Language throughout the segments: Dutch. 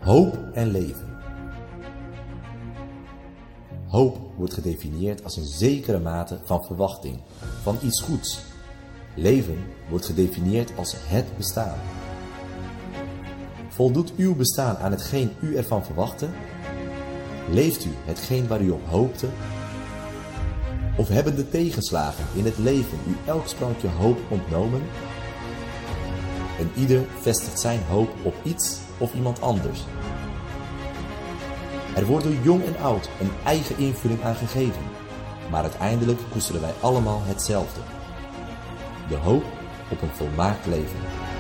Hoop en leven. Hoop wordt gedefinieerd als een zekere mate van verwachting, van iets goeds. Leven wordt gedefinieerd als het bestaan. Voldoet uw bestaan aan hetgeen u ervan verwachtte? Leeft u hetgeen waar u op hoopte? Of hebben de tegenslagen in het leven u elk sprankje hoop ontnomen? En ieder vestigt zijn hoop op iets of iemand anders. Er wordt door jong en oud een eigen invulling aan gegeven, maar uiteindelijk koesteren wij allemaal hetzelfde. De hoop op een volmaakt leven.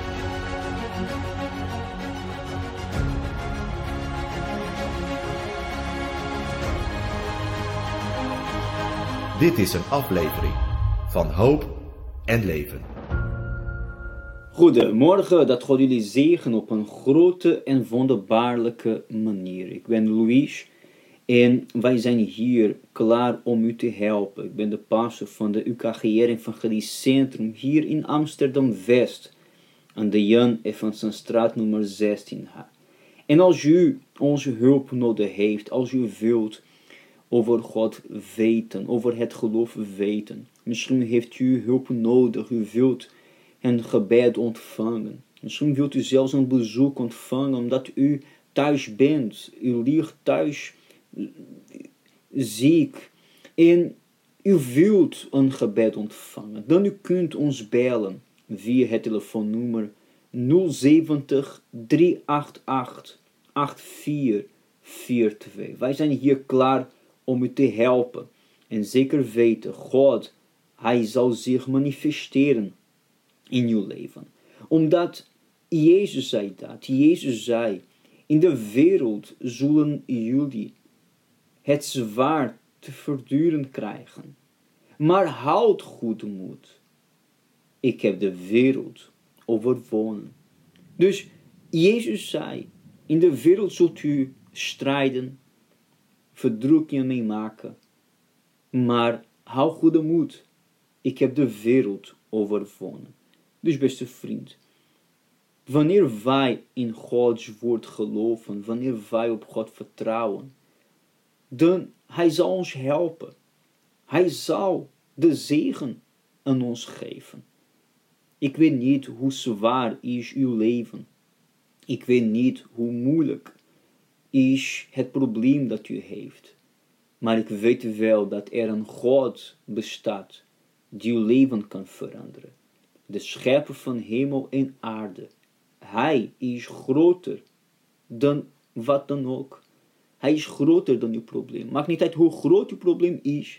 Dit is een aflevering van Hoop en Leven. Goedemorgen, dat God jullie zegen op een grote en wonderbaarlijke manier. Ik ben Louis en wij zijn hier klaar om u te helpen. Ik ben de pastor van de UKGR Evangelisch Centrum hier in Amsterdam-West, aan de Jan Evansenstraat nummer 16. En als u onze hulp nodig heeft, als u wilt over God weten, over het geloof weten, misschien heeft u hulp nodig, u wilt een gebed ontvangen. Misschien wilt u zelfs een bezoek ontvangen omdat u thuis bent. U ligt thuis ziek en u wilt een gebed ontvangen. Dan u kunt ons bellen via het telefoonnummer 070 388 8442. Wij zijn hier klaar om u te helpen. En zeker weten, God, Hij zal zich manifesteren in uw leven. Omdat Jezus zei dat. Jezus zei, in de wereld zullen jullie het zwaar te verduren krijgen. Maar houd goede moed. Ik heb de wereld overwonnen. Dus Jezus zei, in de wereld zult u strijden, verdrukkingen meemaken. Maar hou goede moed. Ik heb de wereld overwonnen. Dus beste vriend, wanneer wij in Gods woord geloven, wanneer wij op God vertrouwen, dan Hij zal ons helpen. Hij zal de zegen aan ons geven. Ik weet niet hoe zwaar is uw leven. Ik weet niet hoe moeilijk is het probleem dat u heeft. Maar ik weet wel dat er een God bestaat die uw leven kan veranderen. De schepper van hemel en aarde. Hij is groter dan wat dan ook. Hij is groter dan uw probleem. Maakt niet uit hoe groot uw probleem is.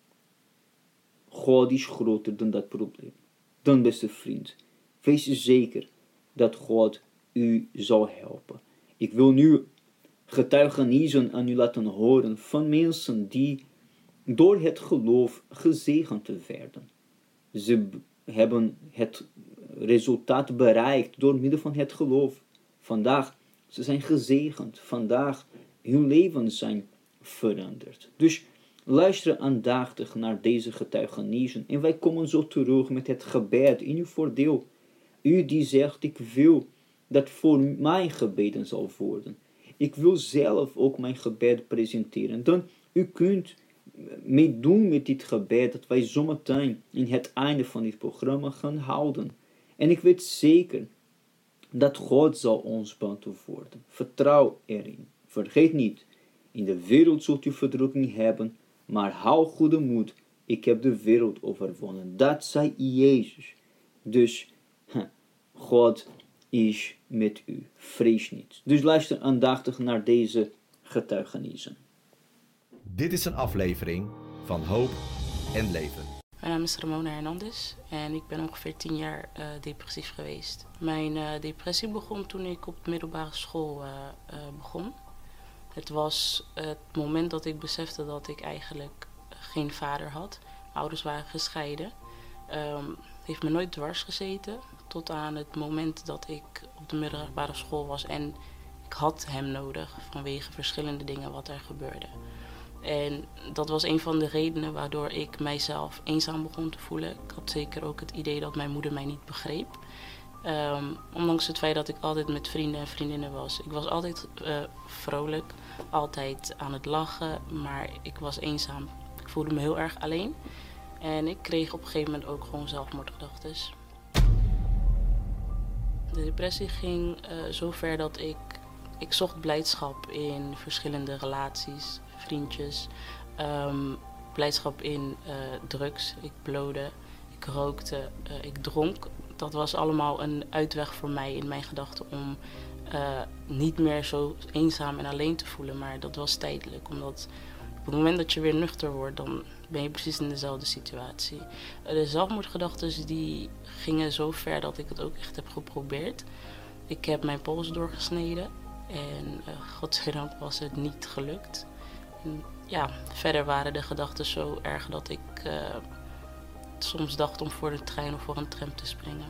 God is groter dan dat probleem. Dan, beste vriend, wees zeker dat God u zal helpen. Ik wil nu getuigenissen aan u laten horen van mensen die door het geloof gezegend werden. Ze hebben het resultaat bereikt door middel van het geloof. Vandaag, ze zijn gezegend. Vandaag, hun leven zijn veranderd. Dus luister aandachtig naar deze getuigenissen. En wij komen zo terug met het gebed in uw voordeel. U die zegt, ik wil dat voor mij gebeden zal worden. Ik wil zelf ook mijn gebed presenteren. Dan, u kunt meedoen met dit gebed dat wij zometeen in het einde van dit programma gaan houden. En ik weet zeker dat God zal ons beantwoorden. Vertrouw erin. Vergeet niet, in de wereld zult u verdrukking hebben, maar hou goede moed. Ik heb de wereld overwonnen. Dat zei Jezus. Dus, God is met u. Vrees niet. Dus luister aandachtig naar deze getuigenissen. Dit is een aflevering van Hoop en Leven. Mijn naam is Ramona Hernandez en ik ben ongeveer 10 jaar depressief geweest. Mijn depressie begon toen ik op de middelbare school begon. Het was het moment dat ik besefte dat ik eigenlijk geen vader had. Mijn ouders waren gescheiden. Het heeft me nooit dwars gezeten tot aan het moment dat ik op de middelbare school was. En ik had hem nodig vanwege verschillende dingen wat er gebeurde. En dat was een van de redenen waardoor ik mijzelf eenzaam begon te voelen. Ik had zeker ook het idee dat mijn moeder mij niet begreep. Ondanks het feit dat ik altijd met vrienden en vriendinnen was. Ik was altijd vrolijk, altijd aan het lachen, maar ik was eenzaam. Ik voelde me heel erg alleen. En ik kreeg op een gegeven moment ook gewoon zelfmoordgedachten. De depressie ging zo ver dat ik zocht blijdschap in verschillende relaties, vriendjes. Blijdschap in drugs. Ik blode, ik rookte, ik dronk. Dat was allemaal een uitweg voor mij in mijn gedachten om niet meer zo eenzaam en alleen te voelen. Maar dat was tijdelijk, omdat op het moment dat je weer nuchter wordt, dan ben je precies in dezelfde situatie. De zelfmoordgedachten die gingen zo ver dat ik het ook echt heb geprobeerd. Ik heb mijn pols doorgesneden en godzijdank was het niet gelukt. En, ja, verder waren de gedachten zo erg dat ik soms dacht om voor de trein of voor een tram te springen.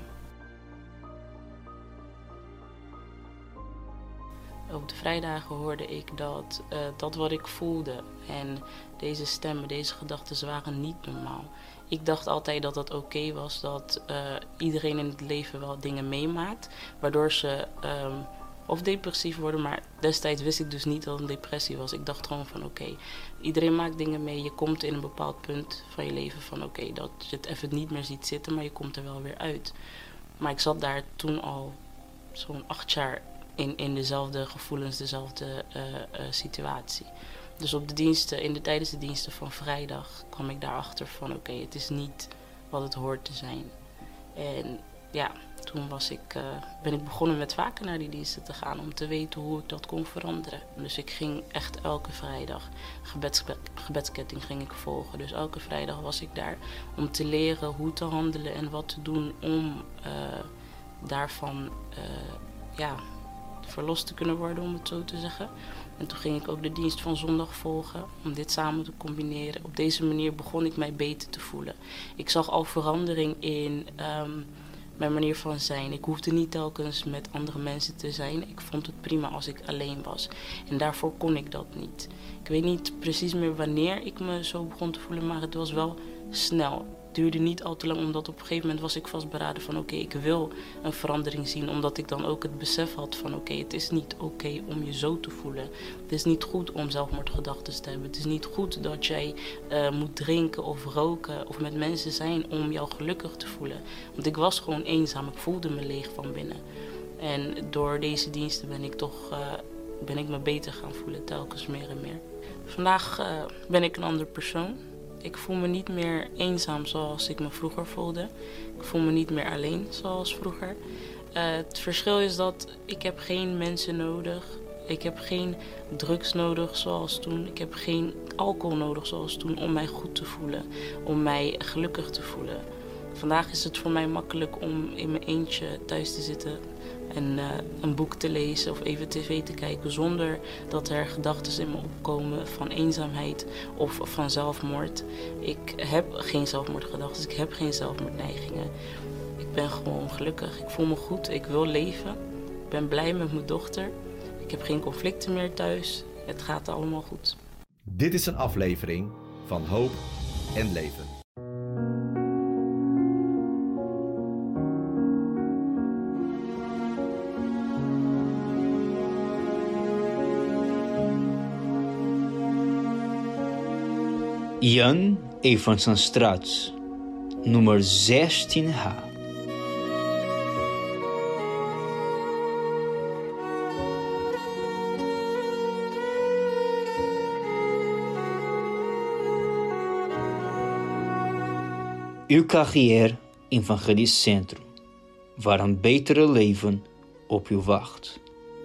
Op de vrijdagen hoorde ik dat wat ik voelde en deze stemmen, deze gedachten waren niet normaal. Ik dacht altijd dat het oké was, dat iedereen in het leven wel dingen meemaakt, waardoor ze of depressief worden, maar destijds wist ik dus niet dat het een depressie was. Ik dacht gewoon van oké, iedereen maakt dingen mee, je komt in een bepaald punt van je leven van oké, dat je het even niet meer ziet zitten, maar je komt er wel weer uit. Maar ik zat daar toen al zo'n 8 jaar in dezelfde gevoelens, dezelfde situatie. Dus op de diensten, tijdens de diensten van vrijdag kwam ik daarachter van oké, het is niet wat het hoort te zijn. En ja, toen ben ik begonnen met vaker naar die diensten te gaan om te weten hoe ik dat kon veranderen. Dus ik ging echt elke vrijdag, gebedsketting ging ik volgen. Dus elke vrijdag was ik daar om te leren hoe te handelen en wat te doen om daarvan verlost te kunnen worden, om het zo te zeggen. En toen ging ik ook de dienst van zondag volgen om dit samen te combineren. Op deze manier begon ik mij beter te voelen. Ik zag al verandering in mijn manier van zijn. Ik hoefde niet telkens met andere mensen te zijn. Ik vond het prima als ik alleen was. En daarvoor kon ik dat niet. Ik weet niet precies meer wanneer ik me zo begon te voelen, maar het was wel snel. Het duurde niet al te lang, omdat op een gegeven moment was ik vastberaden van oké, ik wil een verandering zien. Omdat ik dan ook het besef had van oké, het is niet oké om je zo te voelen. Het is niet goed om zelfmoordgedachten te hebben. Het is niet goed dat jij moet drinken of roken of met mensen zijn om jou gelukkig te voelen. Want ik was gewoon eenzaam, ik voelde me leeg van binnen. En door deze diensten ben ik me beter gaan voelen, telkens meer en meer. Vandaag ben ik een andere persoon. Ik voel me niet meer eenzaam zoals ik me vroeger voelde. Ik voel me niet meer alleen zoals vroeger. Het verschil is dat ik heb geen mensen nodig. Ik heb geen drugs nodig zoals toen. Ik heb geen alcohol nodig zoals toen om mij goed te voelen. Om mij gelukkig te voelen. Vandaag is het voor mij makkelijk om in mijn eentje thuis te zitten en een boek te lezen of even tv te kijken zonder dat er gedachten in me opkomen van eenzaamheid of van zelfmoord. Ik heb geen zelfmoordgedachten, ik heb geen zelfmoordneigingen. Ik ben gewoon gelukkig, ik voel me goed, ik wil leven. Ik ben blij met mijn dochter. Ik heb geen conflicten meer thuis. Het gaat allemaal goed. Dit is een aflevering van Hoop en Leven. Jan Evansenstraat, nummer 16H. UKGR Evangelisch Centrum, waar een betere leven op u wacht.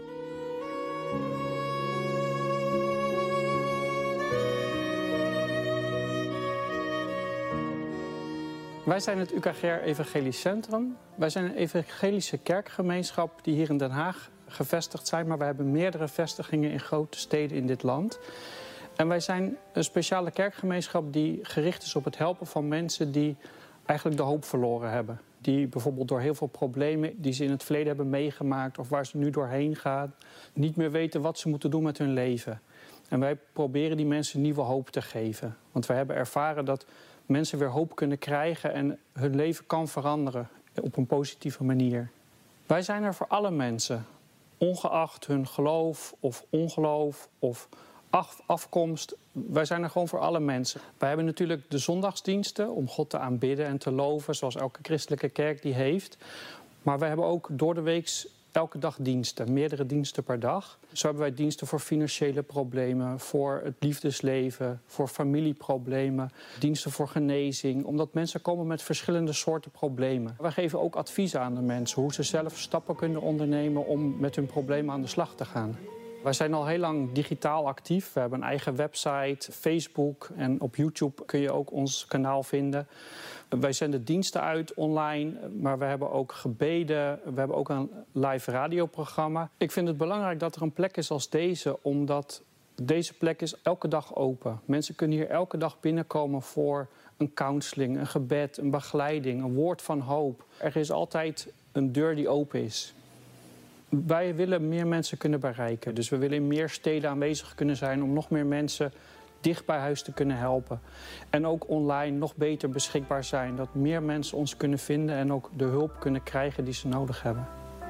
Wij zijn het UKGR Evangelisch Centrum. Wij zijn een evangelische kerkgemeenschap die hier in Den Haag gevestigd zijn, maar wij hebben meerdere vestigingen in grote steden in dit land. En wij zijn een speciale kerkgemeenschap die gericht is op het helpen van mensen die eigenlijk de hoop verloren hebben. Die bijvoorbeeld door heel veel problemen die ze in het verleden hebben meegemaakt of waar ze nu doorheen gaan, niet meer weten wat ze moeten doen met hun leven. En wij proberen die mensen nieuwe hoop te geven. Want wij hebben ervaren dat mensen weer hoop kunnen krijgen en hun leven kan veranderen op een positieve manier. Wij zijn er voor alle mensen, ongeacht hun geloof of ongeloof of afkomst. Wij zijn er gewoon voor alle mensen. Wij hebben natuurlijk de zondagsdiensten om God te aanbidden en te loven, zoals elke christelijke kerk die heeft. Maar wij hebben ook door de week elke dag diensten, meerdere diensten per dag. Zo hebben wij diensten voor financiële problemen, voor het liefdesleven, voor familieproblemen, diensten voor genezing, omdat mensen komen met verschillende soorten problemen. Wij geven ook adviezen aan de mensen, hoe ze zelf stappen kunnen ondernemen om met hun problemen aan de slag te gaan. Wij zijn al heel lang digitaal actief. We hebben een eigen website, Facebook en op YouTube kun je ook ons kanaal vinden. Wij zenden diensten uit online, maar we hebben ook gebeden. We hebben ook een live radioprogramma. Ik vind het belangrijk dat er een plek is als deze, omdat deze plek is elke dag open. Mensen kunnen hier elke dag binnenkomen voor een counseling, een gebed, een begeleiding, een woord van hoop. Er is altijd een deur die open is. Wij willen meer mensen kunnen bereiken. Dus we willen in meer steden aanwezig kunnen zijn om nog meer mensen dicht bij huis te kunnen helpen. En ook online nog beter beschikbaar zijn. Dat meer mensen ons kunnen vinden en ook de hulp kunnen krijgen die ze nodig hebben.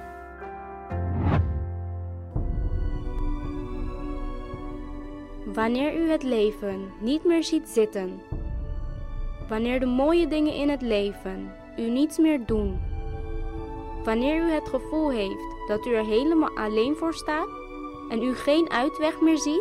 Wanneer u het leven niet meer ziet zitten. Wanneer de mooie dingen in het leven u niets meer doen. Wanneer u het gevoel heeft dat u er helemaal alleen voor staat en u geen uitweg meer ziet.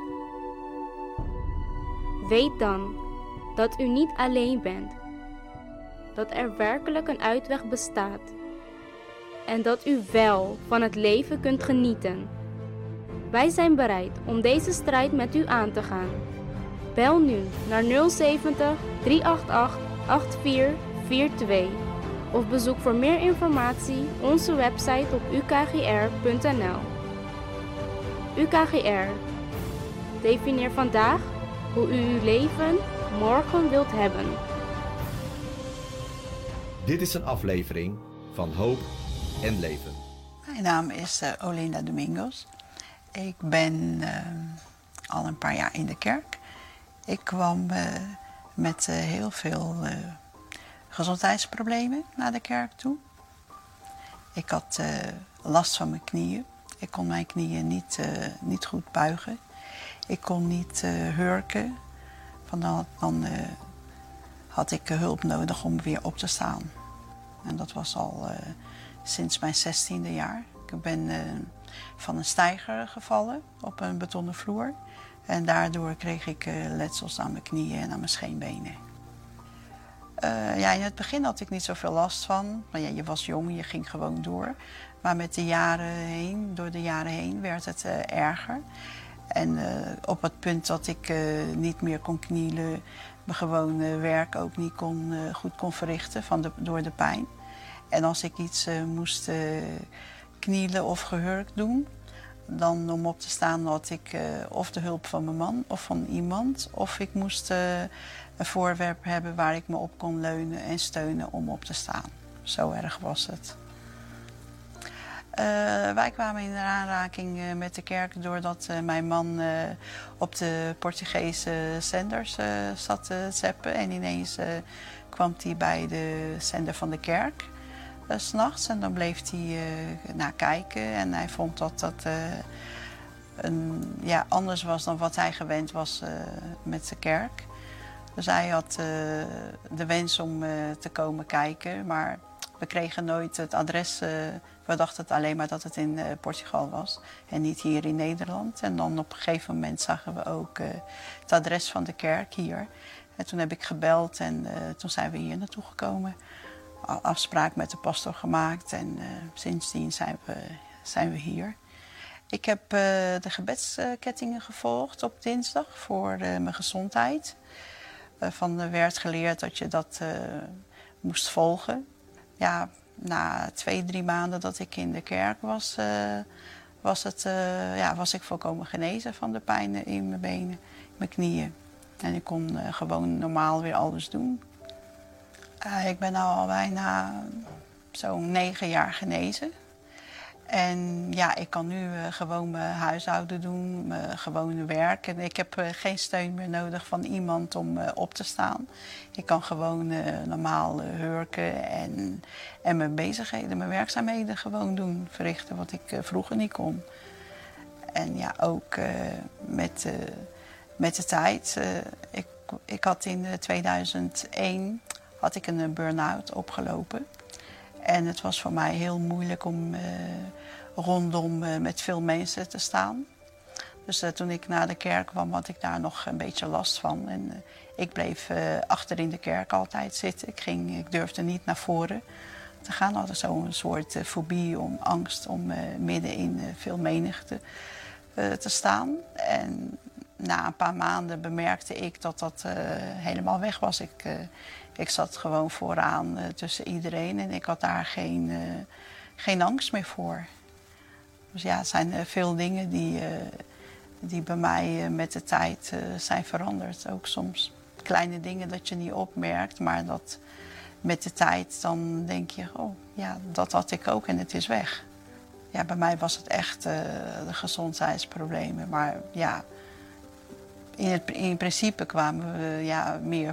Weet dan dat u niet alleen bent. Dat er werkelijk een uitweg bestaat. En dat u wel van het leven kunt genieten. Wij zijn bereid om deze strijd met u aan te gaan. Bel nu naar 070 388 8442 of bezoek voor meer informatie onze website op ukgr.nl. UKGR. Definieer vandaag hoe u uw leven morgen wilt hebben. Dit is een aflevering van Hoop en Leven. Mijn naam is Olinda Domingos. Ik ben al een paar jaar in de kerk. Ik kwam met heel veel gezondheidsproblemen naar de kerk toe. Ik had last van mijn knieën. Ik kon mijn knieën niet goed buigen. Ik kon niet hurken. Dan had ik hulp nodig om weer op te staan. En dat was al sinds mijn 16e jaar. Ik ben van een steiger gevallen op een betonnen vloer. En daardoor kreeg ik letsels aan mijn knieën en aan mijn scheenbenen. In het begin had ik niet zoveel last van. Maar ja, je was jong, je ging gewoon door. Maar met de jaren heen, door de jaren heen, werd het erger. En op het punt dat ik niet meer kon knielen, mijn gewone werk ook niet goed kon verrichten door de pijn. En als ik iets moest knielen of gehurkt doen, dan om op te staan had ik of de hulp van mijn man of van iemand. Of ik moest een voorwerp hebben waar ik me op kon leunen en steunen om op te staan. Zo erg was het. Wij kwamen in aanraking met de kerk doordat mijn man op de Portugese zenders zat te zappen. En ineens kwam hij bij de zender van de kerk 's nachts. En dan bleef hij naar kijken. En hij vond dat dat anders was dan wat hij gewend was met de kerk. Dus hij had de wens om te komen kijken. Maar we kregen nooit het adres. We dachten het alleen maar dat het in Portugal was en niet hier in Nederland. En dan op een gegeven moment zagen we ook het adres van de kerk hier. En toen heb ik gebeld en toen zijn we hier naartoe gekomen. Afspraak met de pastor gemaakt en sindsdien zijn we hier. Ik heb de gebedskettingen gevolgd op dinsdag voor mijn gezondheid. Van werd geleerd dat je dat moest volgen. Ja, na 2-3 maanden dat ik in de kerk was, was ik volkomen genezen van de pijn in mijn benen, mijn knieën. En ik kon gewoon normaal weer alles doen. Ik ben nu al bijna zo'n 9 jaar genezen. En ja, ik kan nu gewoon mijn huishouden doen, mijn gewone werk. En ik heb geen steun meer nodig van iemand om op te staan. Ik kan gewoon normaal hurken en mijn bezigheden, mijn werkzaamheden gewoon doen. Verrichten wat ik vroeger niet kon. En ja, ook met de tijd. Ik had in 2001 had ik een burn-out opgelopen. En het was voor mij heel moeilijk om rondom met veel mensen te staan. Dus toen ik naar de kerk kwam, had ik daar nog een beetje last van. En ik bleef achter in de kerk altijd zitten. Ik durfde niet naar voren te gaan. Ik had zo'n soort fobie, angst om midden in veel menigte te staan. En na een paar maanden bemerkte ik dat dat helemaal weg was. Ik zat gewoon vooraan tussen iedereen en ik had daar geen angst meer voor. Dus ja, het zijn veel dingen die bij mij met de tijd zijn veranderd. Ook soms kleine dingen dat je niet opmerkt, maar dat met de tijd dan denk je, oh ja, dat had ik ook en het is weg. Ja, bij mij was het echt de gezondheidsproblemen, maar ja, in principe kwamen we meer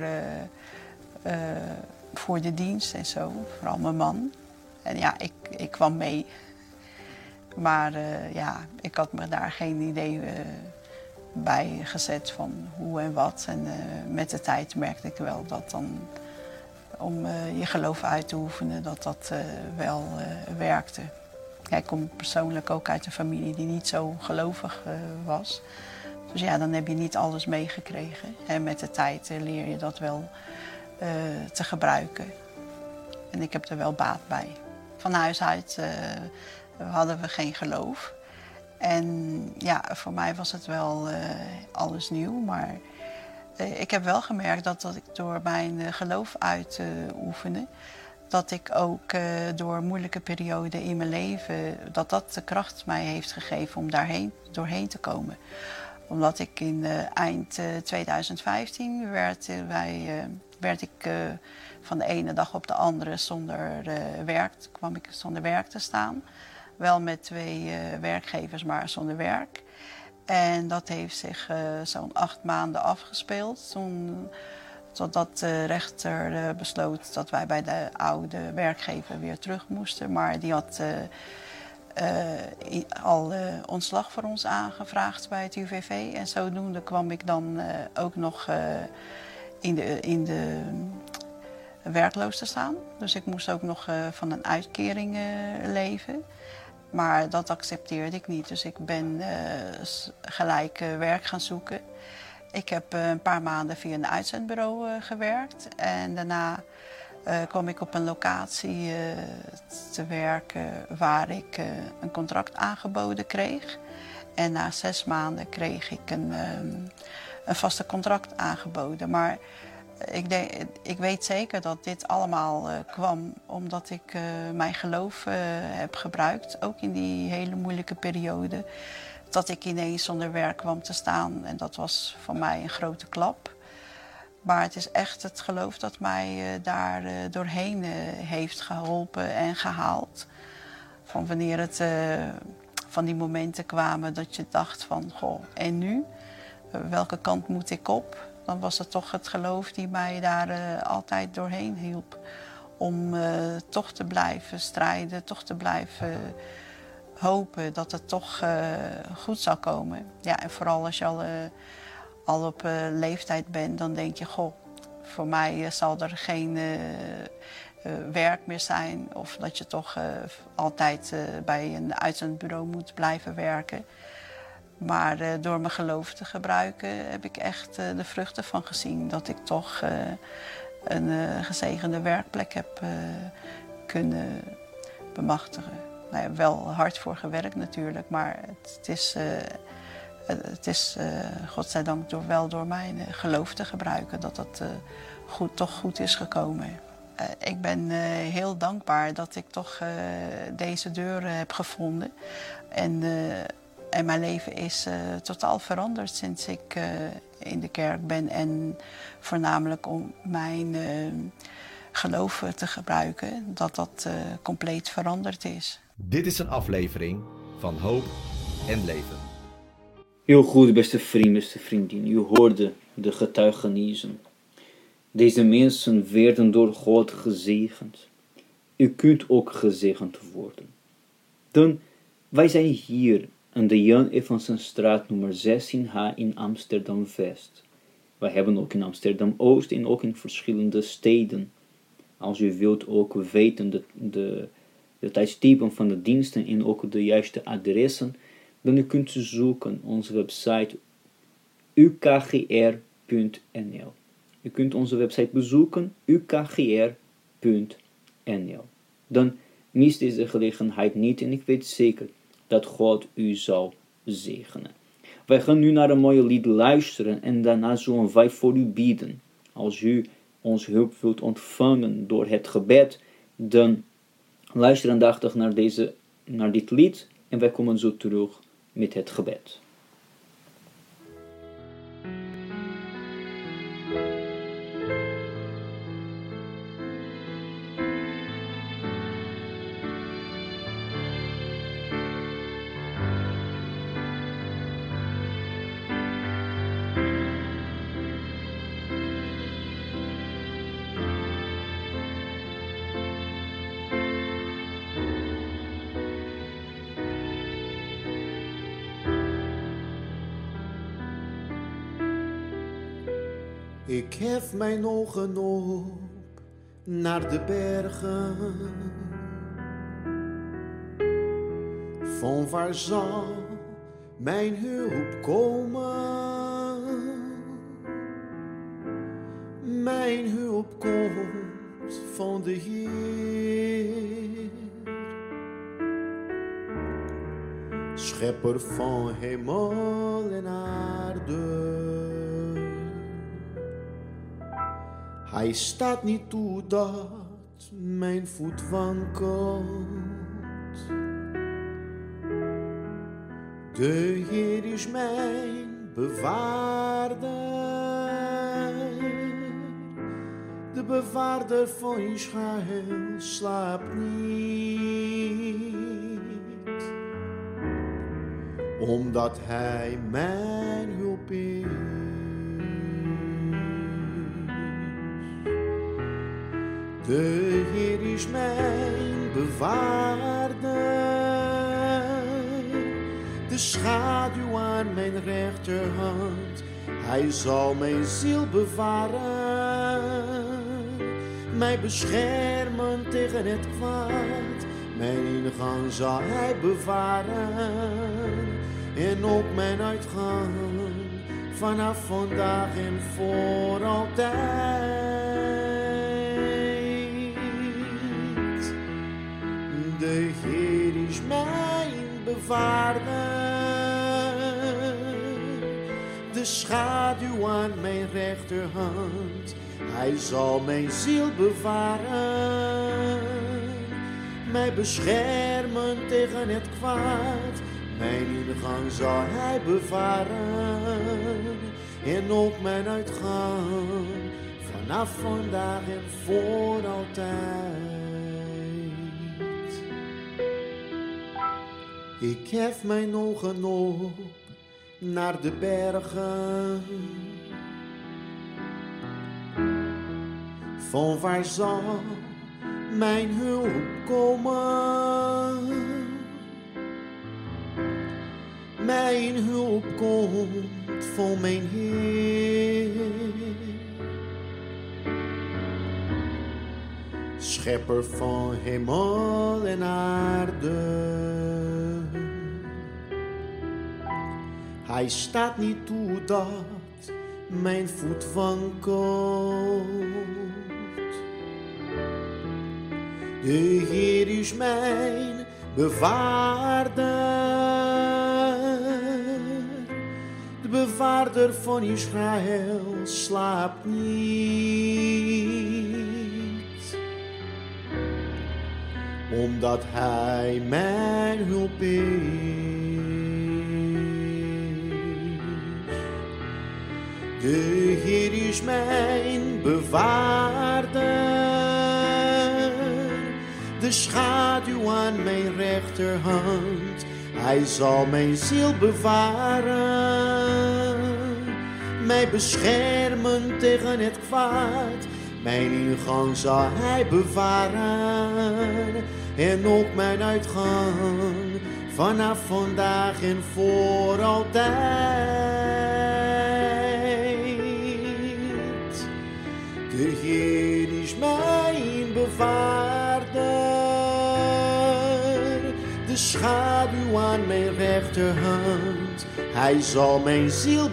voor de dienst en zo, vooral mijn man. En ja, ik kwam mee. Maar ja, ik had me daar geen idee bij gezet van hoe en wat. En met de tijd merkte ik wel dat dan, om je geloof uit te oefenen, dat wel werkte. Ja, ik kom persoonlijk ook uit een familie die niet zo gelovig was. Dus ja, dan heb je niet alles meegekregen. En met de tijd leer je dat wel te gebruiken. En ik heb er wel baat bij. Van huis uit hadden we geen geloof. En ja, voor mij was het wel alles nieuw. Maar ik heb wel gemerkt dat ik door mijn geloof uit te oefenen, dat ik ook door moeilijke perioden in mijn leven, dat de kracht mij heeft gegeven om doorheen te komen. Omdat ik in eind 2015 werd ik van de ene dag op de andere kwam ik zonder werk te staan. Wel met 2 werkgevers, maar zonder werk. En dat heeft zich zo'n 8 maanden afgespeeld. Totdat de rechter besloot dat wij bij de oude werkgever weer terug moesten. Maar die had al ontslag voor ons aangevraagd bij het UWV. En zodoende kwam ik dan ook nog in de werkloos te staan. Dus ik moest ook nog van een uitkering leven. Maar dat accepteerde ik niet. Dus ik ben gelijk werk gaan zoeken. Ik heb een paar maanden via een uitzendbureau gewerkt. En daarna kwam ik op een locatie te werken waar ik een contract aangeboden kreeg. En na 6 maanden kreeg ik een vaste contract aangeboden. Maar ik weet zeker dat dit allemaal kwam omdat ik mijn geloof heb gebruikt. Ook in die hele moeilijke periode. Dat ik ineens zonder werk kwam te staan. En dat was voor mij een grote klap. Maar het is echt het geloof dat mij daar doorheen heeft geholpen en gehaald. Van wanneer het van die momenten kwamen dat je dacht van, goh, en nu? Welke kant moet ik op? Dan was het toch het geloof die mij daar altijd doorheen hielp. Om toch te blijven strijden, toch te blijven hopen dat het toch goed zal komen. Ja, en vooral als je al op leeftijd bent, dan denk je, goh, voor mij zal er geen werk meer zijn. Of dat je toch altijd bij een uitzendbureau moet blijven werken. Maar door mijn geloof te gebruiken heb ik echt de vruchten van gezien. Dat ik toch een gezegende werkplek heb kunnen bemachtigen. Nou ja, wel hard voor gewerkt natuurlijk, maar het is godzijdank door mijn geloof te gebruiken dat dat toch goed is gekomen. Ik ben heel dankbaar dat ik toch deze deuren heb gevonden. En mijn leven is totaal veranderd sinds ik in de kerk ben. En voornamelijk om mijn geloof te gebruiken, dat compleet veranderd is. Dit is een aflevering van Hoop en Leven. Heel goed, beste vriend, beste vriendin. U hoorde de getuigenissen. Deze mensen werden door God gezegend. U kunt ook gezegend worden. Dan, wij zijn hier aan de Jan Evansenstraat nummer 16H in Amsterdam-West. Wij hebben ook in Amsterdam-Oost en ook in verschillende steden. Als u wilt ook weten de tijdstippen van de diensten en ook de juiste adressen, dan u kunt zoeken onze website ukgr.nl. U kunt onze website bezoeken ukgr.nl. Dan mis deze gelegenheid niet en ik weet zeker dat God u zal zegenen. Wij gaan nu naar een mooie lied luisteren en daarna zullen wij voor u bidden. Als u ons hulp wilt ontvangen door het gebed, dan luister aandachtig naar dit lied en wij komen zo terug met het gebed. Ik hef mijn ogen op naar de bergen. Van waar zal mijn hulp komen? Mijn hulp komt van de Heer, schepper van hemel en aarde. Hij staat niet toe dat mijn voet wankelt. De Heer is mijn bewaarder, de bewaarder van Israël slaapt niet, omdat Hij mijn hulp is. De Heer is mijn bewaarder, de schaduw aan mijn rechterhand. Hij zal mijn ziel bewaren, mij beschermen tegen het kwaad. Mijn ingang zal Hij bewaren en ook mijn uitgang, vanaf vandaag en voor altijd. De Heer is mijn bewaarder, de schaduw aan mijn rechterhand. Hij zal mijn ziel bewaren, mij beschermen tegen het kwaad. Mijn ingang zal Hij bewaren en ook mijn uitgang, vanaf vandaag en voor altijd. Ik hef mijn ogen op naar de bergen. Van waar zal mijn hulp komen? Mijn hulp komt van mijn Heer, schepper van hemel en aarde. Hij staat niet toe dat mijn voet wankelt. De Heer is mijn bewaarder, de bewaarder van Israël slaapt niet, omdat Hij mijn hulp is. De Heer is mijn bewaarder, de schaduw aan mijn rechterhand. rechterhand. Hij zal mijn ziel bewaren, mij beschermen tegen het kwaad. Mijn ingang zal hij bewaren en ook mijn uitgang, vanaf vandaag en voor altijd. De Heer is mijn bewaarder, de schaduw aan mijn rechterhand. Hij zal mijn ziel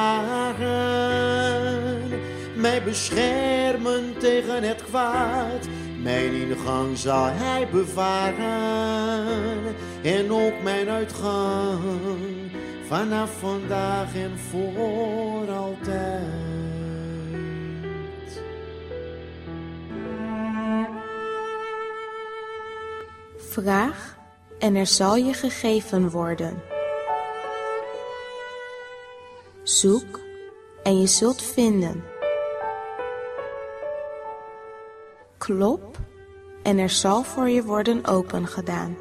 bewaren, mij beschermen tegen het kwaad. Mijn ingang zal hij bewaren en ook mijn uitgang, vanaf vandaag en voor altijd. Vraag en er zal je gegeven worden. Zoek en je zult vinden. Klop en er zal voor je worden opengedaan.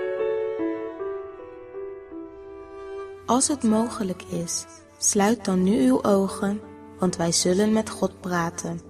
Als het mogelijk is, sluit dan nu uw ogen, want wij zullen met God praten.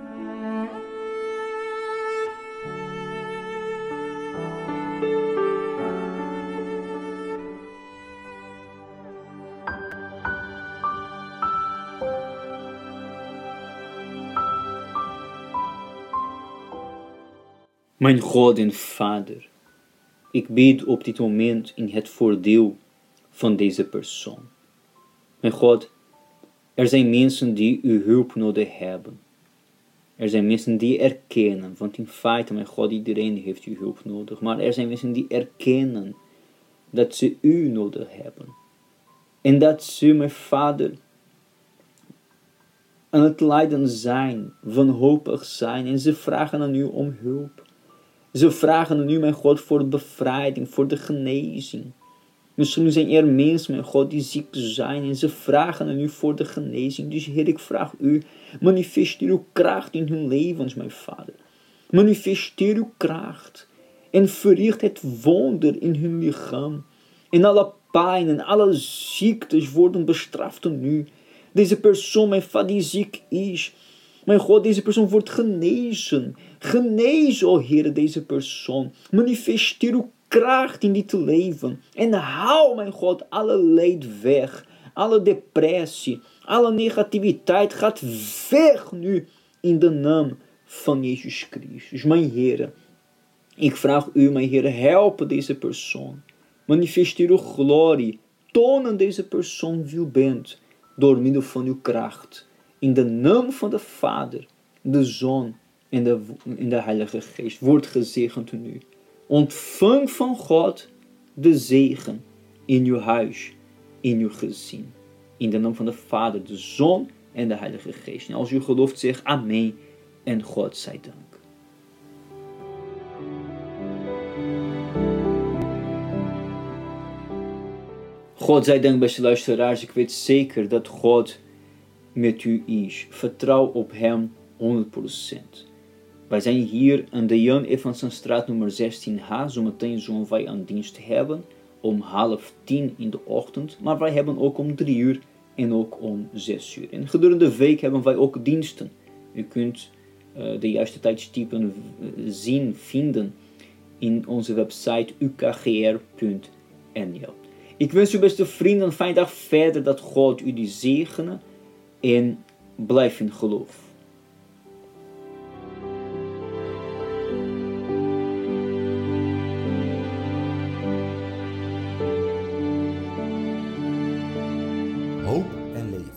Mijn God en Vader, ik bid op dit moment in het voordeel van deze persoon. Mijn God, er zijn mensen die uw hulp nodig hebben. Er zijn mensen die erkennen, want in feite, mijn God, iedereen heeft uw hulp nodig. Maar er zijn mensen die erkennen dat ze u nodig hebben. En dat ze, mijn Vader, aan het lijden zijn, wanhopig zijn. En ze vragen aan u om hulp. Ze vragen aan u, mijn God, voor de bevrijding, voor de genezing. Misschien zijn er mensen, mijn God, die ziek zijn en ze vragen aan u voor de genezing. Dus Heer, ik vraag u, manifesteer uw kracht in hun levens, mijn Vader. Manifesteer uw kracht en verricht het wonder in hun lichaam. En alle pijn en alle ziektes worden bestraft door u. Deze persoon, mijn Vader, die ziek is, mijn God, deze persoon wordt genezen. Genees, o Heer, deze persoon. Manifesteer uw kracht in dit leven. En hou, mijn God, alle leed weg. Alle depressie, alle negativiteit gaat weg nu. In de naam van Jezus Christus. Mijn Heer, ik vraag u, mijn Heer, help deze persoon. Manifesteer uw glorie. Toon aan deze persoon wie u bent. Door middel van uw kracht. In de naam van de Vader, de Zoon en de Heilige Geest. Word gezegend in u. Ontvang van God de zegen in uw huis, in uw gezin. In de naam van de Vader, de Zoon en de Heilige Geest. En als u gelooft, zeg amen en God zij dank. God zij dank, beste luisteraars. Ik weet zeker dat God met u is. Vertrouw op hem 100%. Wij zijn hier aan de Jan Evansenstraat nummer 16H. Zometeen zullen wij een dienst hebben om 9:30 in de ochtend. Maar wij hebben ook om 3 uur en ook om 6 uur. En gedurende de week hebben wij ook diensten. U kunt de juiste tijdstippen vinden in onze website ukgr.nl. Ik wens u, beste vrienden, een fijne dag verder. Dat God u die zegene en blijf in geloof. Hoop en leven.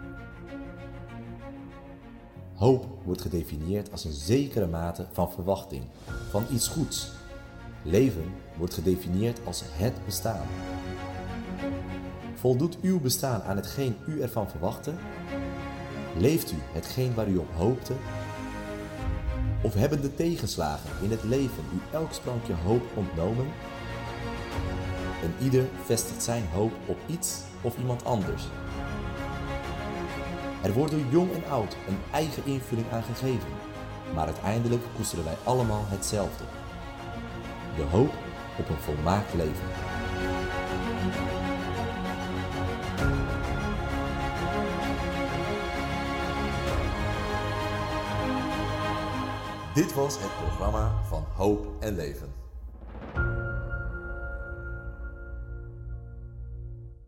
Hoop wordt gedefinieerd als een zekere mate van verwachting, van iets goeds. Leven wordt gedefinieerd als het bestaan. Voldoet uw bestaan aan hetgeen u ervan verwachtte? Leeft u hetgeen waar u op hoopte? Of hebben de tegenslagen in het leven u elk sprankje hoop ontnomen? En ieder vestigt zijn hoop op iets of iemand anders. Er wordt door jong en oud een eigen invulling aan gegeven, maar uiteindelijk koesteren wij allemaal hetzelfde. De hoop op een volmaakt leven. Dit was het programma van Hoop en Leven.